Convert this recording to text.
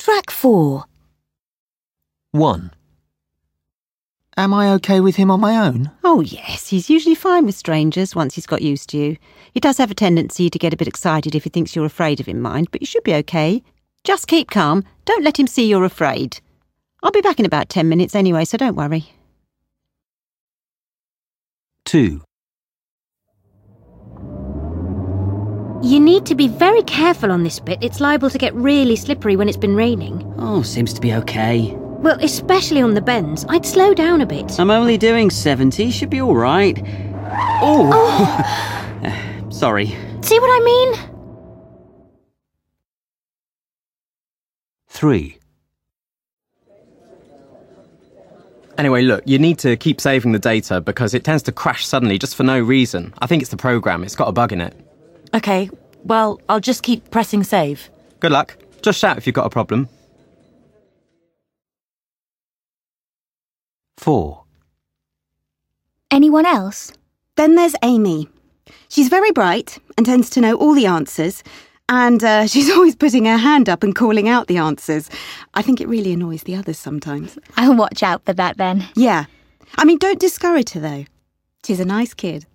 Track 4. 1. Am I okay with him on my own? Oh, yes, he's usually fine with strangers once he's got used to you. He does have a tendency to get a bit excited if he thinks you're afraid of him, mind, but you should be okay. Just keep calm. Don't let him see you're afraid. I'll be back in about 10 minutes anyway, so don't worry. 2. You need to be very careful on this bit. It's liable to get really slippery when it's been raining. Oh, seems to be okay. Well, especially on the bends. I'd slow down a bit. I'm only doing 70, should be all right. Oh! Sorry. See what I mean? 3. Anyway, look, you need to keep saving the data because it tends to crash suddenly just for no reason. I think it's the program. It's got a bug in it. OK, well, I'll just keep pressing save. Good luck. Just shout if you've got a problem. 4. Anyone else? Then there's Amy. She's very bright and tends to know all the answers, and she's always putting her hand up and calling out the answers. I think it really annoys the others sometimes. I'll watch out for that then. Yeah. I mean, don't discourage her, though. She's a nice kid.